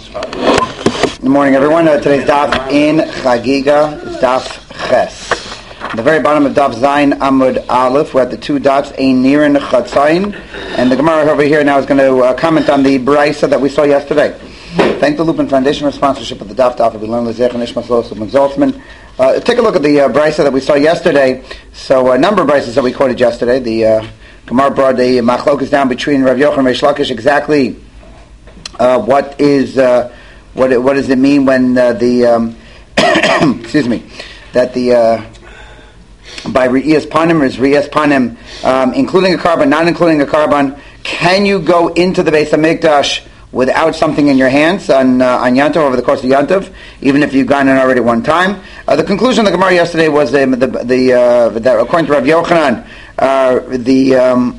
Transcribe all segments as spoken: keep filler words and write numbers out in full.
Good morning, everyone. Uh, today's daf in Chagiga is daf Ches. At the very bottom of daf Zayin Amud Aleph, we're at the two dots, Ein Nirin Chatzayin, and the Gemara over here now is going to uh, comment on the Braisa that we saw yesterday. Thank the Lupin Foundation for sponsorship of the daf daf. We learned the Zech and Ishmael Losum and Zoltzman. Uh, take a look at the uh, Braisa that we saw yesterday. So a number of Braisas that we quoted yesterday. The uh, Gemara brought the Machlokes down between Rav Yochanan and Reish Lakish. Exactly uh, what is uh, what what does it mean when uh, the um, excuse me that the uh, by Re'iyas Panim is Re'iyas Panim um, including a carbon, not including a carbon? Can you go into the Beis Hamikdash without something in your hands on uh, on Yantav over the course of Yantav, even if you've gone in already one time? Uh, the conclusion of the Gemara yesterday was um, the the uh, that according to Rav Yochanan, uh, the um,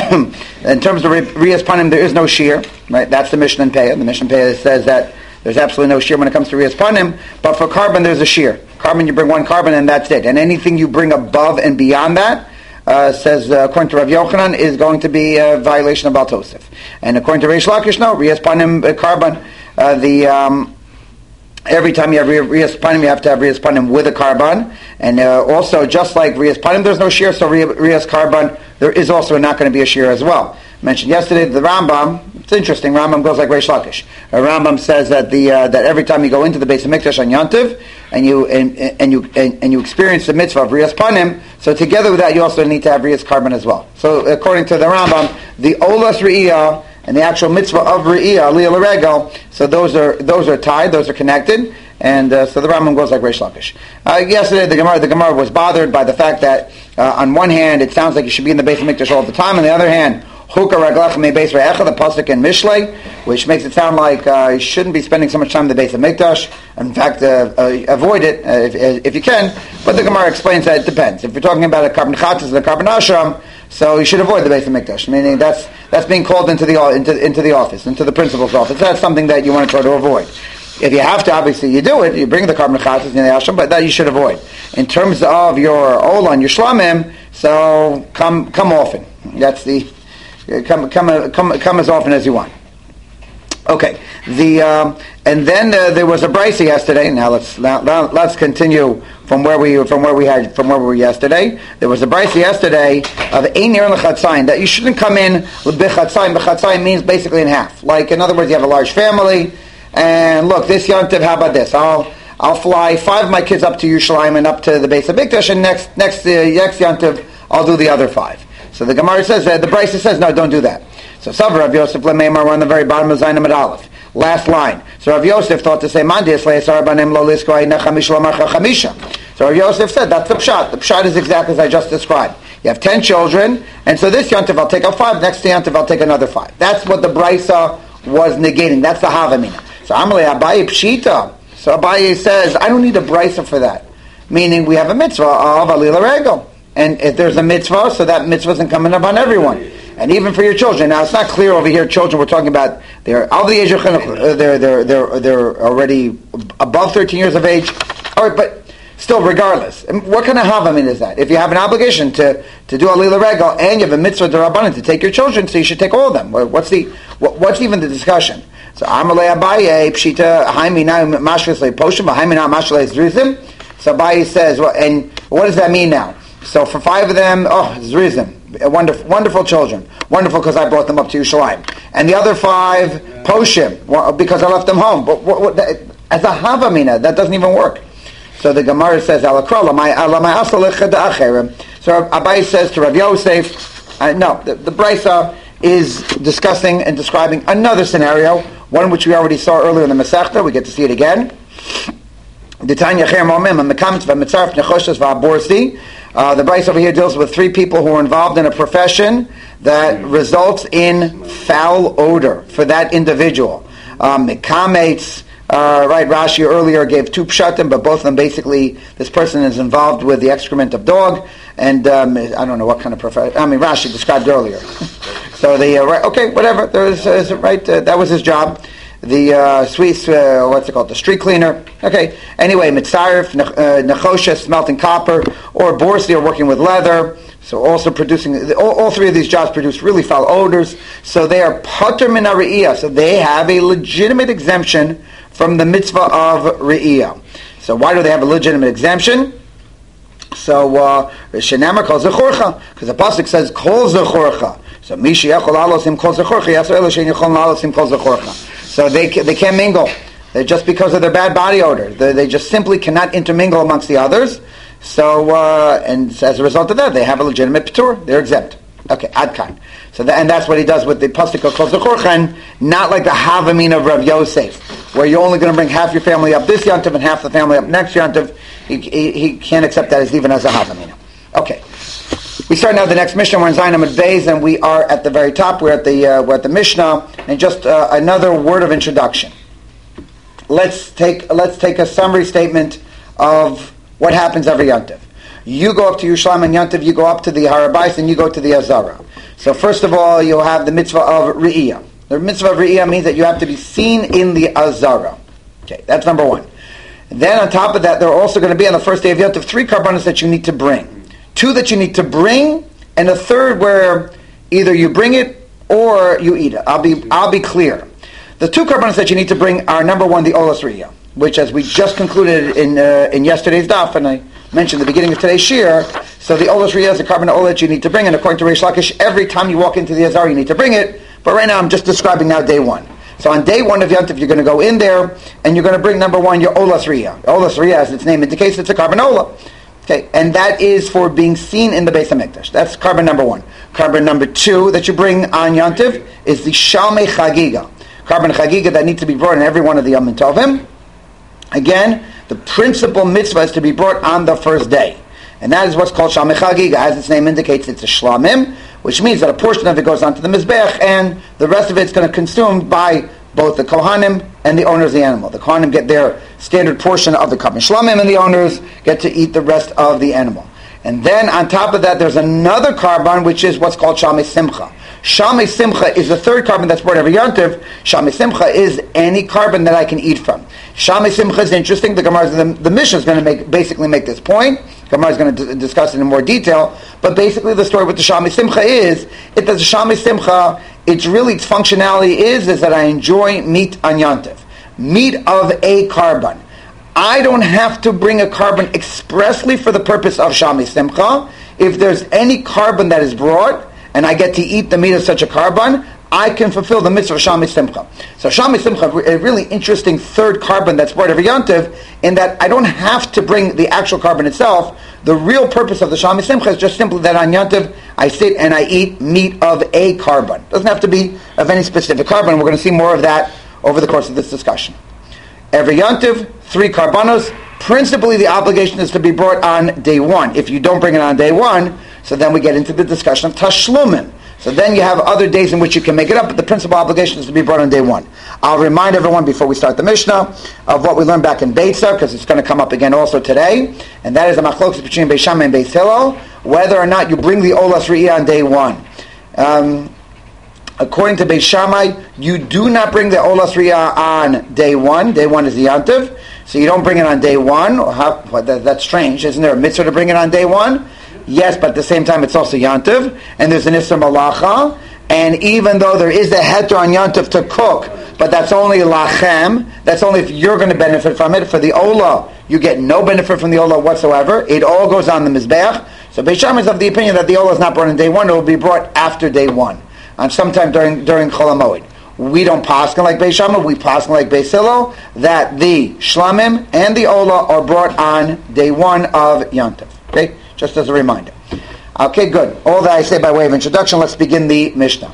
in terms of Re'iyas Panim, there is no shear, right? That's the Mishnah in Peah. The Mishnah in Peah says that there's absolutely no shear when it comes to Re'iyas Panim, but for carbon there's a shear. Carbon, you bring one carbon and that's it. And anything you bring above and beyond that, Uh, says uh, according to Rav Yochanan, is going to be a violation of Baal Tosef, and according to Reish Lakish, no, Re'iyas Panim uh, carbon. Uh, the um, every time you have Re'iyas Panim, you have to have Re'iyas Panim with a carbon, and uh, also just like Re'iyas Panim, there's no shear, so Re'iyas carbon, there is also not going to be a shear as well. I mentioned yesterday the Rambam. It's interesting. Rambam goes like Reish Lakish. Uh, Rambam says that the uh, that every time you go into the Beis Hamikdash on Yantiv and you and, and you and, and you experience the mitzvah of Re'iyas Panim, so together with that you also need to have Re'iyas carbon as well. So according to the Rambam, the Olas Re'iyah and the actual mitzvah of Re'iyah, Aliyah L'Regel, so those are those are tied, those are connected, and uh, so the Rambam goes like Reish Lakish. Uh, yesterday the Gemara the Gemara was bothered by the fact that uh, on one hand it sounds like you should be in the Beis Hamikdash all the time, on the other hand, Huka Raglach Me Beis Re'echa, the pasuk in Mishlei, which makes it sound like uh, you shouldn't be spending so much time in the Beis Hamikdash. In fact, uh, uh, avoid it uh, if, if you can. But the Gemara explains that it depends. If you're talking about a carbon chatzis and a carbon ashram, so you should avoid the Beis Hamikdash. Meaning that's that's being called into the into into the office, into the principal's office. That's something that you want to try to avoid. If you have to, obviously you do it. You bring the carbon chatzis in the ashram, but that you should avoid. In terms of your ola and your shlamim, so come come often. That's the Come, come, come, come as often as you want. Okay. The um, and then uh, there was a brisa yesterday. Now let's now, now let's continue from where we from where we had from where we were yesterday. There was a brisa yesterday of ein nirin l'chatzayin that you shouldn't come in with b'chatzayin. B'chatzayin means basically in half. Like in other words, you have a large family, and look, this yantiv, how about this? I'll I'll fly five of my kids up to Yerushalayim and up to the Beis Hamikdash, and next next uh, next yantiv I'll do the other five. So the Gemara says, uh, the Braisa says, no, don't do that. So Savar Rav Yosef Lemeimar, we're on the very bottom of Zayin Amud Aleph. Last line. So Rav Yosef thought to say, Mandias Le'esar Banim Lo Lisko Aina Chamish Lomar Chamisha. So Rav Yosef said, that's the pshat. The pshat is exactly as I just described. You have ten children, and so this Yantiv I'll take out five, next Yantiv I'll take another five. That's what the Braisa was negating. That's the Havamina. So Amalei Abaye Pshita. So Abaye says, I don't need a Braisa for that. Meaning we have a mitzvah of Aliyah L'Regel. And if there's a mitzvah, so that mitzvah isn't coming up on everyone. And even for your children. Now, it's not clear over here, children, we're talking about, they're of the age of chinuch, they're, they're, they're, they're already above thirteen years of age. All right, but still, regardless, what kind of havamin is that? If you have an obligation to, to do Aliyah L'Regel, and you have a mitzvah d'Rabbanan to take your children, so you should take all of them. What's the, what, what's even the discussion? So, Amalei Abaye, Pshita, Haimina, Mashlis Le'Poshim, Haimina, Mashlis Zrizim. So Abaye says, well, and what does that mean now? So for five of them, oh, Zrizim, wonderful, wonderful children. Wonderful because I brought them up to Yerushalayim. And the other five, Poshim, because I left them home. But what, what, as a Havamina, that doesn't even work. So the Gemara says, so Abai says to Rav Yosef, uh, no, the, the Braisa is discussing and describing another scenario, one which we already saw earlier in the Masechta. We get to see it again. The Tanya Cher Momim and Mekamitz v'Mitzaref Nechoshes v'Aborsi. Uh, the Braisa over here deals with three people who are involved in a profession that results in foul odor for that individual. Mekamitz, uh, right? Rashi earlier gave two pshatim, but both of them basically, this person is involved with the excrement of dog, and um, I don't know what kind of profession. I mean, Rashi described earlier. So the uh, right, okay, whatever. There was uh, right. Uh, that was his job. The uh, Swiss, uh, what's it called? The street cleaner. Okay. Anyway, mitzaref, nechoshes, smelting copper, or borsi, or working with leather. So also producing, all, all three of these jobs produce really foul odors. So they are pater min ha're'iyah. So they have a legitimate exemption from the mitzvah of re'iyah. So why do they have a legitimate exemption? So Shenamar calls zechorcha, because the pasuk says kol zechorcha. So mishi yachol alosim kol zechorcha yasser elo shein yachol alosim kol zechorcha. So they they can't mingle. They're just because of their bad body odor. They, they just simply cannot intermingle amongst the others. So, uh, and as a result of that, they have a legitimate patur. They're exempt. Okay, adkan. So, the, and that's what he does with the pasuk of kol zechorcha, not like the havamin of Rav Yosef, where you're only going to bring half your family up this yontiv and half the family up next yontiv. He, he, he can't accept that as even as a havamin. Okay, we start now the next Mishnah. We're in Zayin Amud Beis, and we are at the very top. We're at the uh, we're at the Mishnah, and just uh, another word of introduction. Let's take let's take a summary statement of what happens every yontiv. You go up to Yerushalayim and yontiv, you go up to the Har HaBayis, and you go to the Azara. So first of all, you'll have the mitzvah of Re'iyah. The mitzvah of Re'iyah means that you have to be seen in the Azara. Okay, that's number one. Then on top of that, there are also going to be on the first day of yontiv three karbanos that you need to bring. Two that you need to bring, and a third where either you bring it or you eat it. I'll be I'll be clear. The two karbanos that you need to bring are, number one, the Olas Re'iyah, which, as we just concluded in uh, in yesterday's daf, and I mentioned at the beginning of today's shir, so the Olas Re'iyah is a carbon Olah that you need to bring, and according to Reish Lakish, every time you walk into the Azar, you need to bring it, but right now I'm just describing now day one. So on day one of Yontif, you're going to go in there, and you're going to bring, number one, your Olas Re'iyah. Olas Re'iyah, as its name indicates, it's a carbon Olah. Okay, and that is for being seen in the Beis HaMikdash. That's carbon number one. Carbon number two that you bring on Yontif is the Shalmei Chagiga. Carbon Chagiga that needs to be brought in every one of the Yom Tovim. Again, the principal mitzvah is to be brought on the first day. And that is what's called Shalmei Chagiga. As its name indicates, it's a shlamim, which means that a portion of it goes onto the Mizbech, and the rest of it's going to be consumed by both the Kohanim and the owners of the animal. The Kohanim get their standard portion of the carbon shlamim, and the owners get to eat the rest of the animal. And then on top of that, there's another carbon, which is what's called Shalmei Simcha. Shalmei Simcha is the third carbon that's brought every yontiv. Shalmei Simcha is any carbon that I can eat from. Shalmei Simcha is interesting. The Gemara, the, the Mishnah is going to make basically make this point. Gemara is going to d- discuss it in more detail. But basically, the story with the Shalmei Simcha is it that the Shalmei Simcha, it's really its functionality is is that I enjoy meat on yontiv, meat of a carbon. I don't have to bring a carbon expressly for the purpose of Shalmei Simcha. If there's any carbon that is brought, and I get to eat the meat of such a carbon, I can fulfill the mitzvah of Shalmei Simcha. So Shalmei Simcha, a really interesting third carbon that's brought every yontiv, in that I don't have to bring the actual carbon itself. The real purpose of the Shalmei Simcha is just simply that on yontiv, I sit and I eat meat of a carbon. It doesn't have to be of any specific carbon. We're going to see more of that over the course of this discussion. Every yontiv, three karbanos. Principally, the obligation is to be brought on day one. If you don't bring it on day one, so then we get into the discussion of tashlumin. So then you have other days in which you can make it up, but the principal obligation is to be brought on day one. I'll remind everyone before we start the Mishnah of what we learned back in Beitzah, because it's going to come up again also today, and that is a machlokas between Beis Shammai and Beis Hillel, whether or not you bring the Olas Re'iyah on day one. Um, according to Beis Shammai, you do not bring the Olas Re'iyah on day one. Day one is the Yantiv, so you don't bring it on day one. Or how, well, that, that's strange. Isn't there a mitzvah to bring it on day one? Yes, but at the same time it's also Yantiv, and there's an Isser Malacha, and even though there is a heter on Yantiv to cook, but that's only lachem, that's only if you're going to benefit from it. For the Olah, you get no benefit from the Olah whatsoever. It all goes on the Mizbeach. So Beis Shammai is of the opinion that the Olah is not brought on day one, it will be brought after day one, on sometime during during Chol HaMoed. We don't paskin like Beis Shammai, we paskin like Beis Hillel, that the Shlamim and the Olah are brought on day one of Yantiv. Okay? Just as a reminder. Okay, good. All that I say by way of introduction, let's begin the Mishnah.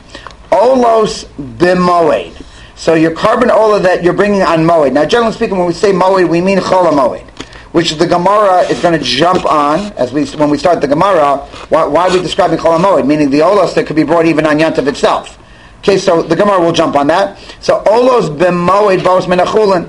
Olos b'moed. So your carbon olah that you're bringing on moed. Now, generally speaking, when we say moed, we mean chol moed, which the Gemara is going to jump on as we when we start the Gemara. Why, why are we describing chol moed? Meaning the olos that could be brought even on Yantav itself. Okay, so the Gemara will jump on that. So olos b'moed bos min achulin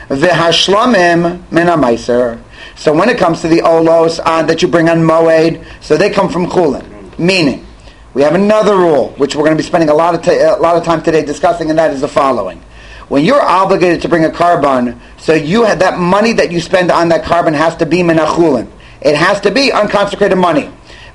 v'hashlamim min hamaiser. So when it comes to the olos uh, that you bring on moed, so they come from chulin. Meaning, we have another rule, which we're going to be spending a lot of t- a lot of time today discussing, and that is the following: when you're obligated to bring a carbon, so you have that money that you spend on that carbon has to be min achulin. It has to be unconsecrated money.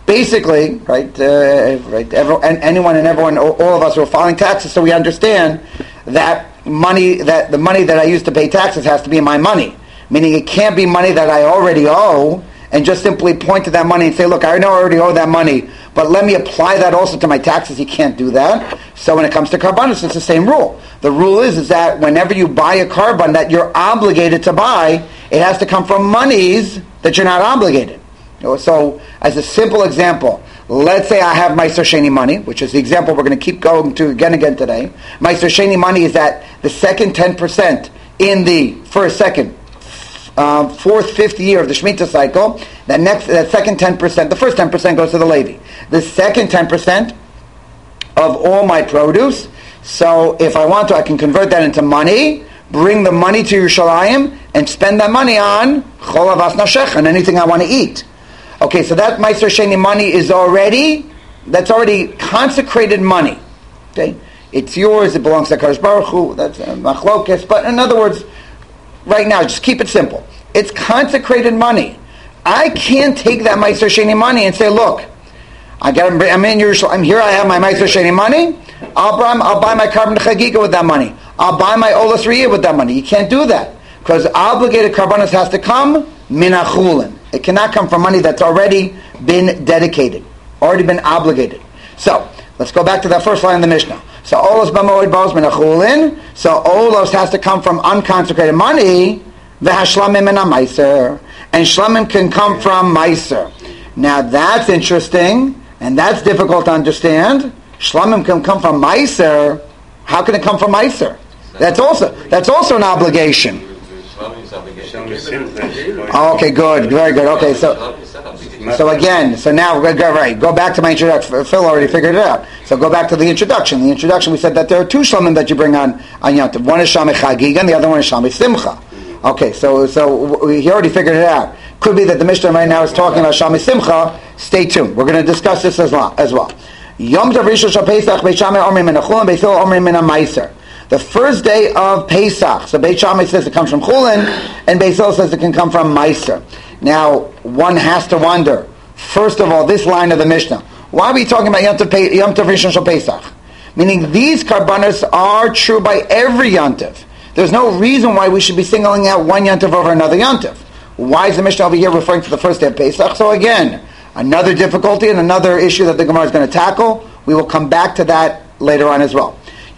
basically, right, uh, right, every, and anyone and everyone, all of us who are filing taxes, so we understand that money, that the money that I use to pay taxes has to be my money. Meaning it can't be money that I already owe, and just simply point to that money and say, look, I know I already owe that money, but let me apply that also to my taxes. You can't do that. So when it comes to karbanos, it's the same rule. The rule is, is that whenever you buy a carbon that you're obligated to buy, it has to come from monies that you're not obligated. So, as a simple example, let's say I have Meiser Sheni money, which is the example we're going to keep going to again and again today. Meiser Sheni money is that the second ten percent in the first, second, uh, fourth, fifth year of the Shemitah cycle. That next, that second ten percent, the first ten percent goes to the Levi. The second ten percent of all my produce. So, if I want to, I can convert that into money, bring the money to Yerushalayim, and spend that money on Chol Avas Nashech, and anything I want to eat. Okay, so that Meiser Sheni money is already, that's already consecrated money. Okay, it's yours, it belongs to HaKadosh Baruch Hu, that's uh, machlokes, but in other words, right now, just keep it simple. It's consecrated money. I can't take that Meiser Sheni money and say, look, I got, I'm in Yerushalayim, I'm here, I have my Meiser Sheni money, I'll buy, I'll buy my carbon chagiga with that money. I'll buy my Olas Riyah with that money. You can't do that. Because obligated karbanos has to come min achulin. It cannot come from money that's already been dedicated, already been obligated. So, let's go back to that first line in the Mishnah. So, Olos b'moed bos min achulin. So, Olos has to come from unconsecrated money. V'hashlamim min ha-meiser. And shlamim can come from meiser. Now, that's interesting, and that's difficult to understand. Shlamim can come from meiser. How can it come from meiser? That's also that's also an obligation. Okay, good, very good. Okay, so so again, so now we're go right. Go back to my introduction. Phil already figured it out. So go back to the introduction. The introduction, we said that there are two shlamim that you bring on on Yom Tov. One is shamei chagiga, and the other one is shamei simcha. Okay, so so he already figured it out. Could be that the Mishnah right now is talking about shamei simcha. Stay tuned. We're going to discuss this as well. As well. Yom Tov Rishon Shal Pesach, Beit Shammai Omrim Min HaChulin, Beit Hillel Omrim Min HaMeiser. The first day of Pesach, so Beit Shammai says it comes from Chulin, and Beit Hillel says it can come from Meiser. Now, one has to wonder, first of all, this line of the Mishnah, why are we talking about Yom Tov, Pe- Yom Tov Rishon Shal Pesach? Meaning these karbanos are true by every Yom Tov. There's no reason why we should be singling out one Yom Tov over another Yom Tov. Why is the Mishnah over here referring to the first day of Pesach? So again, another difficulty and another issue that the Gemara is going to tackle. We will come back to that later on as well. The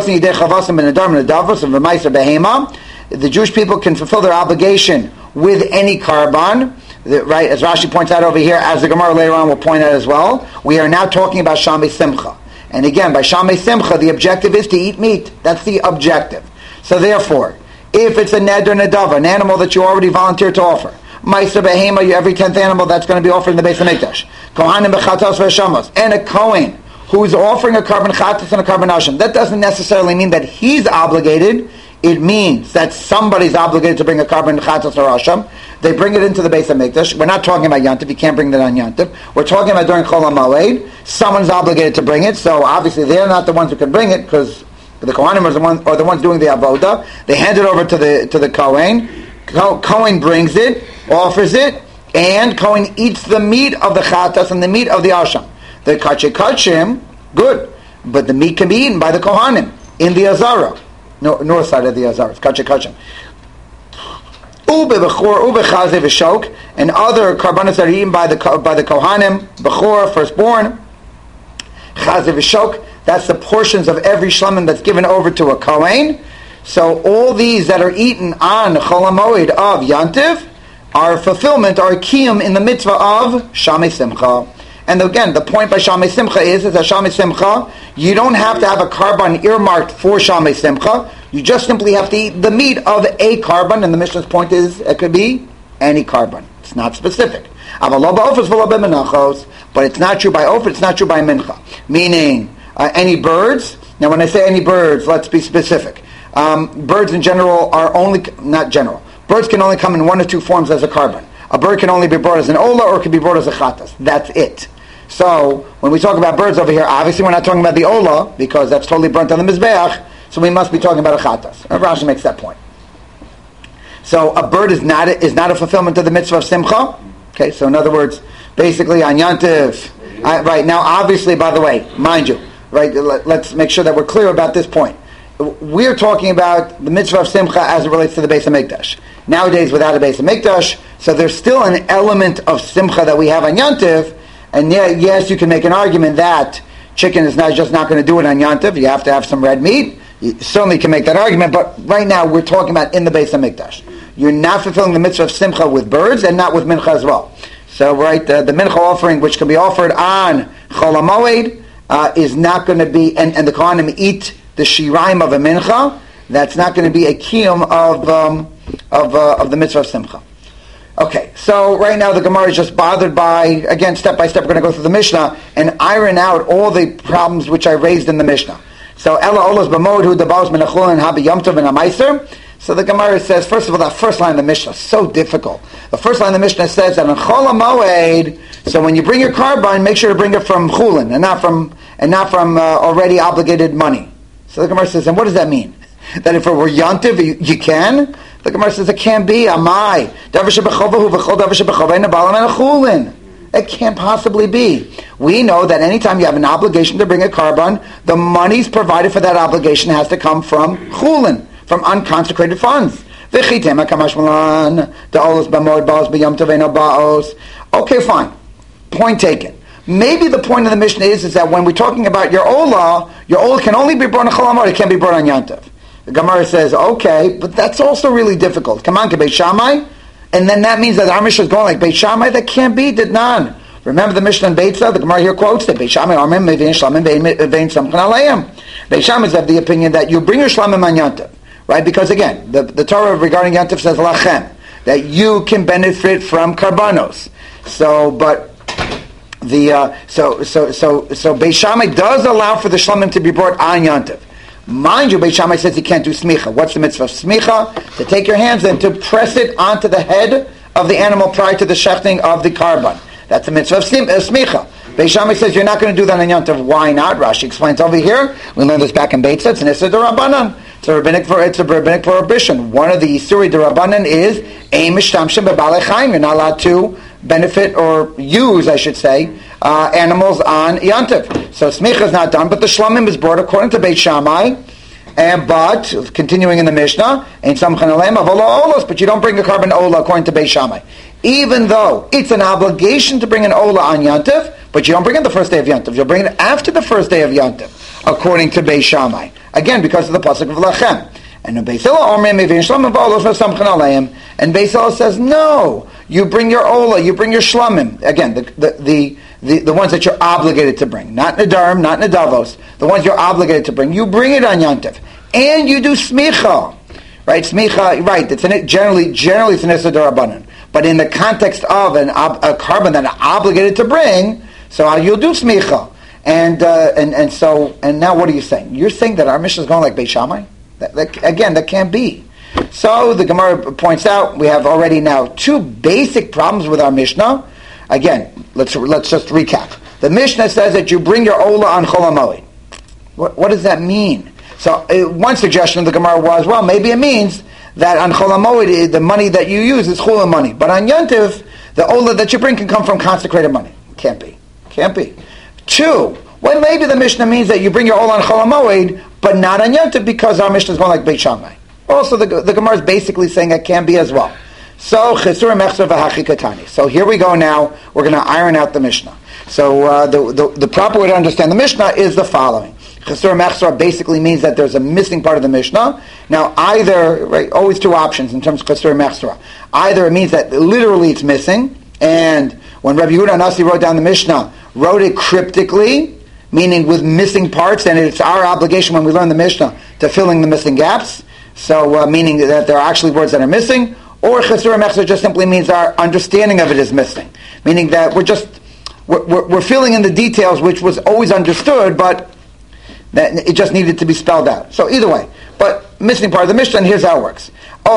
Jewish people can fulfill their obligation with any carbon, right? As Rashi points out over here, as the Gemara later on will point out as well. We are now talking about Shamei Simcha. And again, by Shamei Simcha, the objective is to eat meat. That's the objective. So therefore, if it's a neder nedava, an animal that you already volunteered to offer, Meiser behema, every tenth animal that's going to be offered in the Beis HaMikdash. Kohanim bechatos v'shamos, and a Kohen who is offering a carbon chatos and a carbon asham. That doesn't necessarily mean that he's obligated. It means that somebody's obligated to bring a carbon chatos or asham. They bring it into the Beis HaMikdash. We're not talking about Yantiv. You can't bring that on Yantiv. We're talking about during Chol HaMoed. Someone's obligated to bring it. So obviously they're not the ones who can bring it because the Kohanim are the ones, or the ones doing the avoda. They hand it over to the to the Kohen. Kohen brings it, offers it, and Kohen eats the meat of the chatas and the meat of the asham. The kachim kachim, good, but the meat can be eaten by the Kohanim in the Azara, no, north side of the Azara. It's kachim kachim. Ube bechor, ube chaze v'shok, and other karbanos that are eaten by the by the Kohanim, bechor, firstborn, chaze v'shok. That's the portions of every shlamim that's given over to a Kohen. So all these that are eaten on Chol HaMoed of Yantiv are fulfillment, are kiyum in the mitzvah of Shamei Simcha. And again, the point by Shamei Simcha is, is that Shamei Simcha, you don't have to have a carbon earmarked for Shamei Simcha. You just simply have to eat the meat of a carbon, and the Mishnah's point is, it could be any carbon. It's not specific. But it's not true by Ofer, it's not true by Mincha. Meaning, uh, any birds. Now when I say any birds, let's be specific. Um, birds in general are only, not general, birds can only come in one or two forms as a carbon. A bird can only be brought as an ola or it can be brought as a chatas. That's it. So, when we talk about birds over here, obviously we're not talking about the ola, because that's totally burnt on the mizbeach, so we must be talking about a chatas. Rashi makes that point. So, a bird is not a, is not a fulfillment of the mitzvah of simcha. Okay, so in other words, basically on Yantiv. I, right now, obviously, by the way, mind you, right? Let, let's make sure that we're clear about this point. We're talking about the mitzvah of Simcha as it relates to the Beis HaMikdash. Nowadays, without a Beis HaMikdash, so there's still an element of Simcha that we have on Yantiv, and yeah, yes, you can make an argument that chicken is not just not going to do it on Yantiv. You have to have some red meat. You certainly can make that argument, but right now we're talking about in the Beis HaMikdash. You're not fulfilling the mitzvah of Simcha with birds and not with Mincha as well. So, right, the, the Mincha offering, which can be offered on Chol HaMoed, uh, is not going to be, and, and the Kohanim eat the shiraim of a Mincha, that's not going to be a kiyum of, um, of, uh, of the mitzvah of Simcha. Okay, so right now the Gemara is just bothered by, again, step by step, we're going to go through the Mishnah and iron out all the problems which I raised in the Mishnah. So, Ela Olos B'mod Hu Dabos Min Achul and Habi Yom Tov and Amaiser. So the Gemara says, first of all, that first line of the Mishnah is so difficult. The first line of the Mishnah says that on Chol HaMoed, so when you bring your carbon, make sure to bring it from Chulin and not from and not from uh, already obligated money. So the Gemara says, and what does that mean? That if it were Yantiv, you, you can? The Gemara says, it can't be. Amai. It can't possibly be. We know that anytime you have an obligation to bring a carbon, the monies provided for that obligation has to come from Chulin, from unconsecrated funds. Okay, fine. Point taken. Maybe the point of the Mishnah is, is that when we're talking about your Ola, your Ola can only be brought on Chol HaMoed, it can't be brought on Yantav. The Gemara says, okay, but that's also really difficult. Come on, Beit Shammai, and then that means that our Mishnah is going like Beit Shammai. That can't be, did none. Remember the Mishnah in Beitza? The Gemara here quotes that Beit Shammai Armim Mevein Shlamim Vein Samchan Aleim. Beit Shammai is of the opinion that you bring your Shlamim on Yantav, right? Because again, the, the Torah regarding Yantav says Lachem, that you can benefit from karbanos. So, but the uh, so so so so Beit Shammai does allow for the Shlamim to be brought on Yantav. Mind you, Beit Shammai says you can't do smicha. What's the mitzvah of smicha? To take your hands and to press it onto the head of the animal prior to the shechting of the carbon. That's the mitzvah of smicha. Beit Shammai says you're not going to do that on Yantav. Why not? Rashi explains over here. We learned this back in Beitza. It's an Issa d'Rabbanan. It's a rabbinic, it's a rabbinic prohibition. One of the Isuri d'Rabbanan is ein mishtamshim b'balei chayim. You're not allowed to benefit or use, I should say, uh, animals on Yantav. So smicha is not done, but the shlamim is brought according to Beit Shammai. And but continuing in the Mishnah, ain't samchan aleim avola olos, but you don't bring a carbon ola according to Beit Shammai. Even though it's an obligation to bring an ola on Yantav, but you don't bring it the first day of Yantav. You'll bring it after the first day of Yantav, according to Beit Shammai. Again, because of the pasuk of Lachem. And Beis Hillel says, no, you bring your ola, you bring your shlamim. Again, the the, the the the ones that you're obligated to bring, not nedarim, not nedavos, the ones you're obligated to bring. You bring it on Yantav, and you do smicha, right? Smicha, right? It's an, generally generally it's an issa d'Rabbanan, but in the context of an ob, a carbon that I'm obligated to bring, so you'll do smicha, and uh, and and so and now what are you saying? You're saying that our Mishnah is going like Beit Shammai? That, that, again, that can't be. So the Gemara points out we have already now two basic problems with our Mishnah. Again, let's let's just recap. The Mishnah says that you bring your ola on Chol HaMoed. What, what does that mean? So uh, one suggestion of the Gemara was, well, maybe it means that on Chol HaMoed the money that you use is Chula money, but on Yantiv the ola that you bring can come from consecrated money. Can't be. Can't be. Two. Well, maybe the Mishnah means that you bring your ola on Chol HaMoed, but not on Yantiv because our Mishnah is going like Beit Shammai. Also, the, the Gemara is basically saying it can be as well. So, Chesur Mechzer v'Hachi Katani. So here we go now. We're going to iron out the Mishnah. So uh, the, the the proper way to understand the Mishnah is the following. Chesur Mechzer basically means that there's a missing part of the Mishnah. Now, either, right, always two options in terms of Chesur Mechzer. Either it means that literally it's missing, and when Rabbi Yehuda Nasi wrote down the Mishnah, wrote it cryptically, meaning with missing parts, and it's our obligation when we learn the Mishnah to fill in the missing gaps. So, uh, meaning that there are actually words that are missing, or Chesur Mechzer just simply means our understanding of it is missing, meaning that we're just we're, we're, we're filling in the details which was always understood, but that it just needed to be spelled out. So either way, but missing part of the Mishnah, and here's how it works.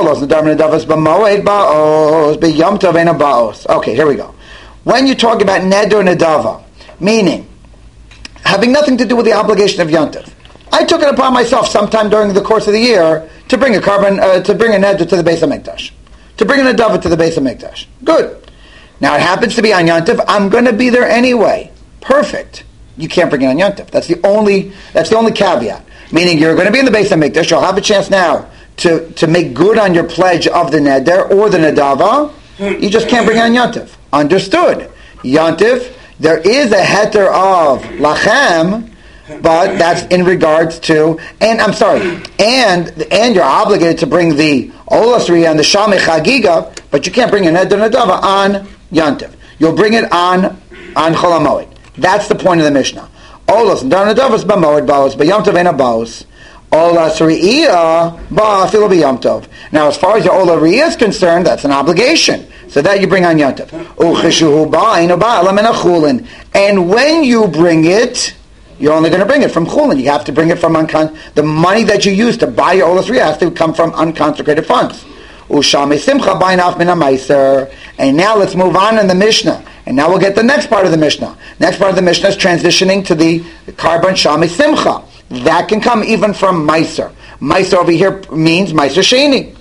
Okay, here we go. When you talk about neder nedava, meaning having nothing to do with the obligation of Yantav, I took it upon myself sometime during the course of the year to bring a carbon, uh, to bring a neder to the Beis HaMikdash, to bring a nedava to the Beis HaMikdash. Good. Now it happens to be on Yantiv. I'm going to be there anyway. Perfect. You can't bring it on Yantiv. That's the only. That's the only caveat. Meaning you're going to be in the Beis HaMikdash. You'll have a chance now to, to make good on your pledge of the neder or the nedava. You just can't bring it on Yantiv. Understood. Yantiv. There is a heter of lachem, but that's in regards to, and I'm sorry, and and you're obligated to bring the olas riyah and the shamei chagiga, but you can't bring an neder nedava on Yantiv. You'll bring it on on Chol HaMoed. That's the point of the Mishnah. Olas and nedavas b'moed baos, b'yamtov ein baos. Olas riyah ba afilu b'yamtov. Now, as far as your ola riyah is concerned, that's an obligation. So that you bring on Yantiv. And when you bring it, you're only going to bring it from Chulin. You have to bring it from uncon- the money that you use to buy your olas riyah has to come from unconsecrated funds. And now let's move on in the Mishnah. And now we'll get the next part of the Mishnah. Next part of the Mishnah is transitioning to the carbon shamei simcha. That can come even from meiser. Meiser over here means meiser sheni.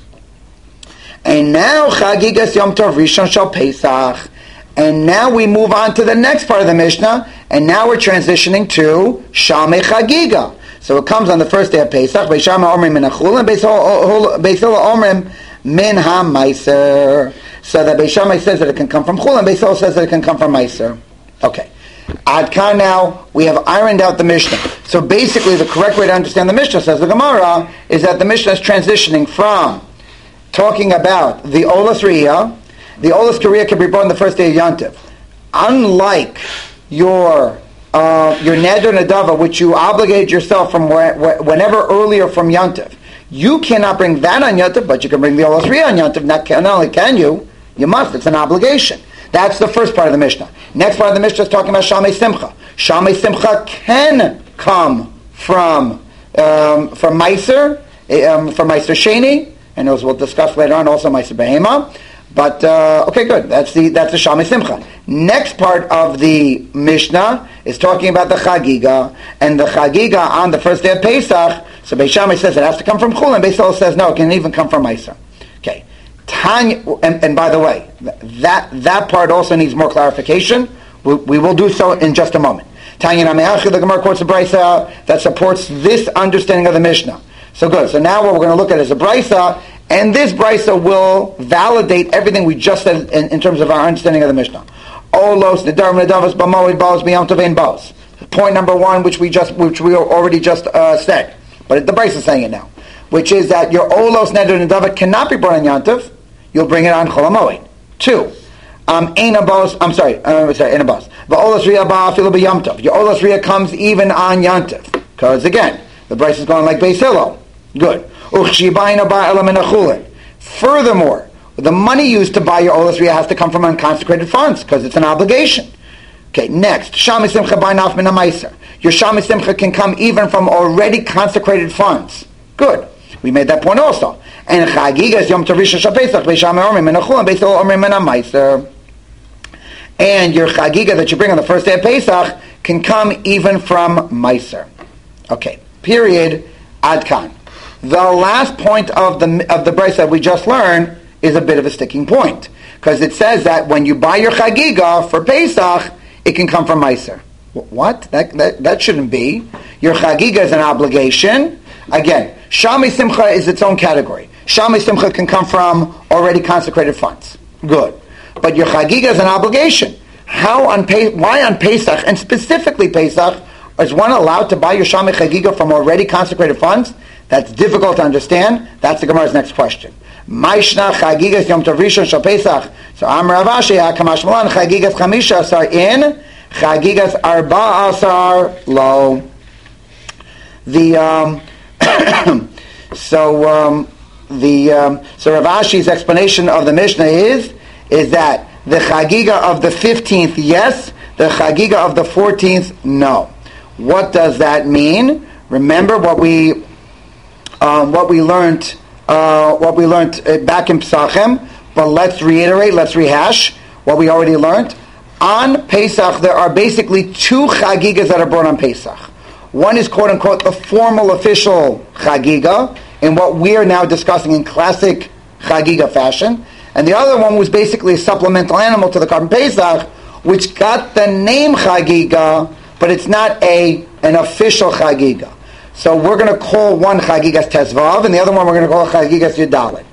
And now Chagigas Yom Tov Rishon Shal Pesach. And now we move on to the next part of the Mishnah, and now we're transitioning to Shamei Chagiga. So it comes on the first day of Pesach, Beishama Omrim Min HaChul, and Beisila Omrim Min HaMeiser. So that Beishama says that it can come from Chul, and Beisila says that it can come from Meiser. Okay. Ad Kan now, we have ironed out the Mishnah. So basically the correct way to understand the Mishnah, says the Gemara, is that the Mishnah is transitioning from talking about the Olas Riyah. The Olas Riyah can be brought on the first day of Yantiv. Unlike your uh, your Neder Nedava, which you obligated yourself from where, where, whenever earlier from Yantiv, you cannot bring that on Yantiv, but you can bring the Olas Riyah on Yantiv. Not, not only can you, you must. It's an obligation. That's the first part of the Mishnah. Next part of the Mishnah is talking about Shamei Simcha. Shamei Simcha can come from um, from Meiser, um, from Meiser Sheni, and as we'll discuss later on, also Meiser Behema. But uh, okay, good. That's the that's the Shamei Simcha. Next part of the Mishnah is talking about the Chagiga, and the Chagiga on the first day of Pesach. So Beis Shammai says it has to come from Chul, and Beis Hillel says no, it can even come from Meiser. Okay. Tanya, and, and by the way, that that part also needs more clarification. We, we will do so in just a moment. Tanya Nameachi, the Gemara quotes a brisa that supports this understanding of the Mishnah. So good. So now what we're going to look at is a brisa. And this brisa will validate everything we just said in, in terms of our understanding of the Mishnah. Olos nedar nedavos b'moed baos b'yam tovein baos. Point number one, which we just, which we already just uh, said, but the brisa is saying it now, which is that your olos nedar nedava cannot be brought on Yantiv. You'll bring it on Chol HaMoed. Two, um, ein abos. I'm sorry, I'm sorry, ein abos. V'olos riyah ba'afilu b'yam tov. Your olos riyah comes even on Yantiv, because again, the brisa is going like Beis Hillel. Good. Furthermore, the money used to buy your olas riyah has to come from unconsecrated funds because it's an obligation. Okay, next, Shamei Simcha b'naf min ha'meiser. Your Shamei Simcha can come even from already consecrated funds. Good. We made that point also. And Chagigas Yom Tov Rishon Shal Pesach b'Shamei Omrim min ha'chul and Beis Hillel Omrim min ha'meiser. And your Chagiga that you bring on the first day of Pesach can come even from meiser. Okay. Period. Ad Kan. The last point of the of the brisa that we just learned is a bit of a sticking point, because it says that when you buy your chagiga for Pesach, it can come from Meiser. What? That, that that shouldn't be. Your chagiga is an obligation. Again, Shamei Simcha is its own category. Shamei Simcha can come from already consecrated funds. Good. But your chagiga is an obligation. How on Pe- why on Pesach, and specifically Pesach, is one allowed to buy your Shamei chagiga from already consecrated funds? That's difficult to understand. That's the Gemara's next question. Maishna chagigas Yom Tov Rishon Shal Pesach. So Amar Rav Ashi Kamash Malan chagigas Chamisha Asar in, chagigas Arba Asar lo. The um, so um, the um, so Rav Ashi's explanation of the Mishnah is is that the chagiga of the fifteenth, yes, the chagiga of the fourteenth, no. What does that mean? Remember what we. Um, what we learned, uh, what we learned uh, back in Pesachim, but let's reiterate, let's rehash what we already learned. On Pesach, there are basically two chagigas that are brought on Pesach. One is quote unquote the formal official chagiga, in what we are now discussing in classic chagiga fashion, And the other one was basically a supplemental animal to the Karban Pesach, which got the name Chagiga, but it's not a an official Chagiga. So we're going to call one Chagigas Tezvav, and the other one we're going to call Chagigas Yudalit.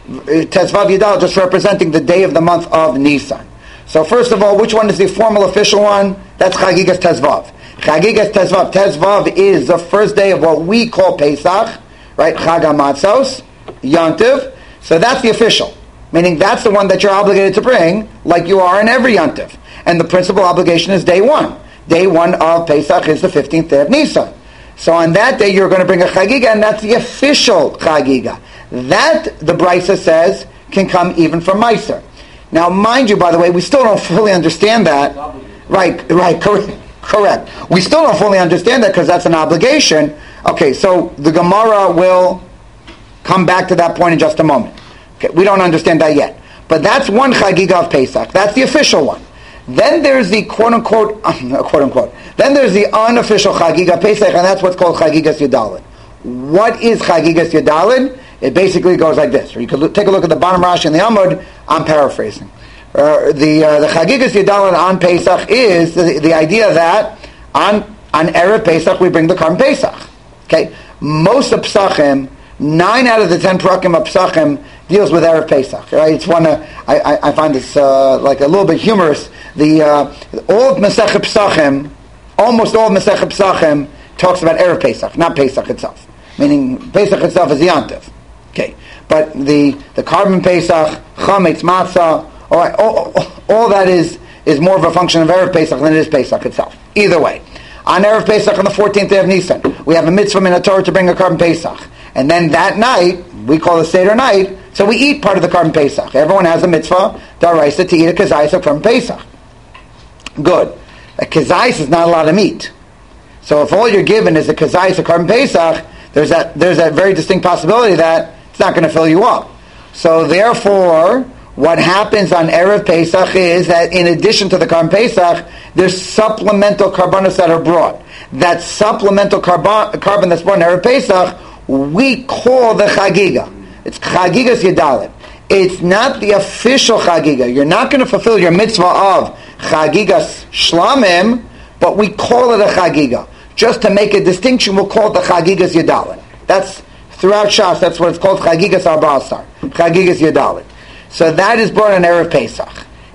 Tezvav Yudalit just representing the day of the month of Nisan. So first of all, which one is the formal official one? That's Chagigas Tezvav. Chagigas Tezvav. Tezvav is the first day of what we call Pesach, right? Chag HaMatzos, Yontiv. So that's the official. Meaning that's the one that you're obligated to bring, like you are in every Yontiv. And the principal obligation is day one. Day one of Pesach is the fifteenth day of Nisan. So on that day you're going to bring a Chagiga, and that's the official Chagiga. That, the Brisa says, can come even from Meiser. Now mind you, by the way, we still don't fully understand that. Right, right, correct. Correct. We still don't fully understand that because that's an obligation. Okay, so the Gemara will come back to that point in just a moment. Okay, we don't understand that yet. But that's one Chagiga of Pesach. That's the official one. Then there's the quote-unquote, uh, quote-unquote, then there's the unofficial Chagiga Pesach, and that's what's called Chagigas Yudalit. What is Chagigas Yudalit? It basically goes like this. Or you could look, take a look at the bottom Rashi in the Amud. I'm paraphrasing. Uh, the uh, the Chagigas Yudalit on Pesach is the, the idea that on on Erev Pesach we bring the Karban Pesach. Okay, most of Pesachim, nine out of the ten Prakim of Pesachim deals with Erev Pesach. Right, it's one. Uh, I, I I find this uh, like a little bit humorous. The uh, all of Masechet Pesachim, almost all of Masechet Pesachim talks about Erev Pesach, not Pesach itself. Meaning Pesach itself is the Yontiv. Okay, but the the Karban Pesach, Chametz, Matzah. All, right, all, all, all that is is more of a function of Erev Pesach than it is Pesach itself. Either way, on Erev Pesach on the fourteenth day of Nisan, we have a mitzvah in the Torah to bring a Karban Pesach, and then that night we call it Seder night, so we eat part of the Karban Pesach. Everyone has a mitzvah d'oraisa to eat a kazayis of Karban Pesach. Good. A kazayis is not a lot of meat, so if all you're given is a kazayis of Karban Pesach, there's that there's that very distinct possibility that it's not going to fill you up. So therefore, what happens on Erev Pesach is that in addition to the Karban Pesach, there's supplemental karbanos that are brought. That supplemental carbon, carbon that's brought on Erev Pesach, we call the Chagiga. It's Chagigas Yudalit. It's not the official Chagiga. You're not going to fulfill your mitzvah of Chagigas Shlamim, but we call it a Chagiga. Just to make a distinction, we'll call it the Chagigas Yudalit. That's, throughout Shas, that's what it's called, Chagigas Arba Asar. Chagigas Yudalit. So that is brought on Erev Pesach.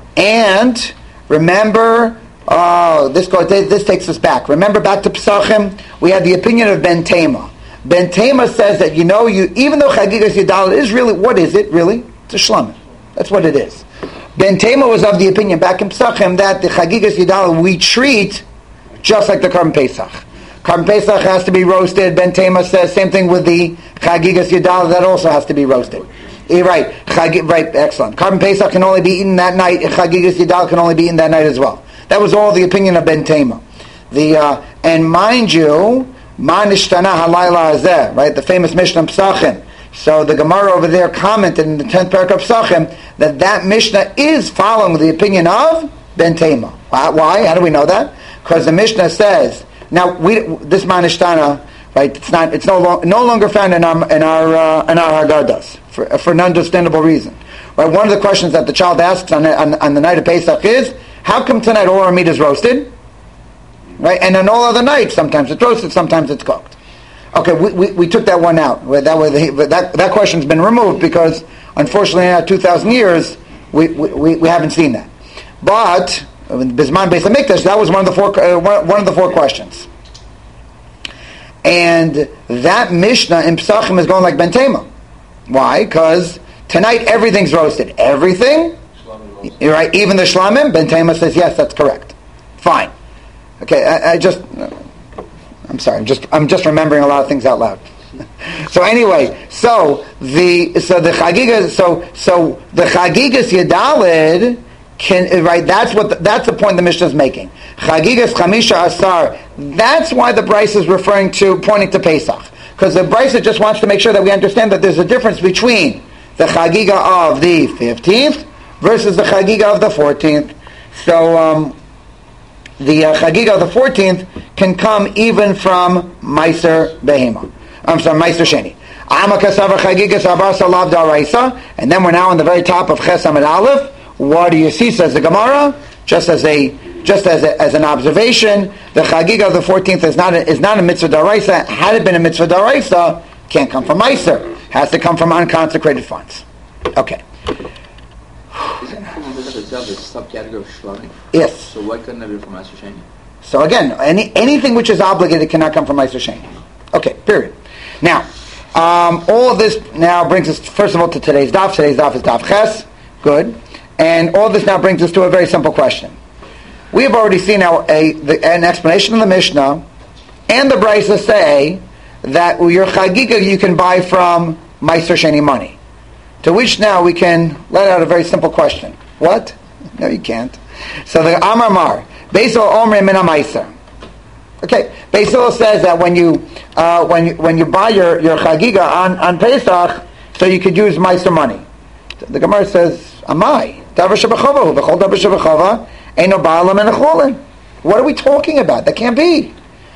And remember, oh, this goes, this takes us back. Remember back to Pesachim, we had the opinion of Ben Tema. Ben Tema says that, you know, you even though Chagigas Yudalit is really, what is it really? It's a shlamim. That's what it is. Ben Tema was of the opinion back in Pesachim that the Chagigas Yudalit we treat just like the Karban Pesach. Karban Pesach has to be roasted. Ben Tema says same thing with the Chagigas Yudalit, that also has to be roasted. Right, Chag, right, excellent. Karban Pesach can only be eaten that night, and Chagigas Yudalit can only be eaten that night as well. That was all the opinion of Ben Tema. The uh, and mind you, Ma nishtana halayla hazeh, right? The famous Mishnah Pesachim. So the Gemara over there commented in the tenth parak of Pesachim that that Mishnah is following the opinion of Ben Tema. Why? How do we know that? Because the Mishnah says, now we this Ma nishtana, right? It's not. It's no, lo- no longer found in our in our uh, in our Haggadahs for for an understandable reason. Right? One of the questions that the child asks on, on on the night of Pesach is, how come tonight all our meat is roasted? Right? And on all other nights, sometimes it's roasted, sometimes it's cooked. Okay, we, we, we took that one out. That way, the, that that question's been removed because, unfortunately, in our two thousand years, we, we we haven't seen that. But Bisman Beis Hamikdash, that was one of the four uh, one of the four questions. And that Mishnah in Pesachim is going like Ben Tema. Why? Because tonight everything's roasted. Everything? You're right. Even the shlamim? Ben Tema says, yes, that's correct. Fine. Okay, I, I just... I'm sorry, I'm just I'm just remembering a lot of things out loud. So anyway, so the so the Chagigas so so the Chagigas Yudalit can right that's what the, that's the point the Mishnah is making. Chagigas Chamisha Asar. That's why the Bryce is referring to pointing to Pesach, because the Bryce just wants to make sure that we understand that there's a difference between the Chagiga of the fifteenth versus the Chagiga of the fourteenth. So. Um, The uh, Chagiga of the fourteenth can come even from Meiser Behema. I'm sorry, Meiser Sheni. And then we're now on the very top of Ches Amud Aleph. What do you see, says the Gemara? Just as a just as a, as an observation, the Chagiga of the fourteenth is not a, is not a mitzvah d'oraisa. Had it been a mitzvah d'oraisa, can't come from Meiser. Has to come from unconsecrated funds. Okay. Isn't Chumash itself a subcategory of shlamim? Yes. So why couldn't it be from Meiser Sheni? So again, any anything which is obligated cannot come from Meiser Sheni. Okay. Period. Now, um, all of this now brings us first of all to today's daf. Today's daf is daf ches. Good. And all this now brings us to a very simple question. We have already seen now a, the, an explanation of the Mishnah and the Brisa say that your Chagiga you can buy from Meiser Sheni money. To which now we can let out a very simple question. What? No, you can't. So the Amar Mar, Beis Hillel Omrim Min HaMeiser. Okay, Beis Hillel says that when you uh, when you when you buy your, your Chagiga on, on Pesach, so you could use Meiser money. The Gemara says, Amai. What are we talking about? That can't be.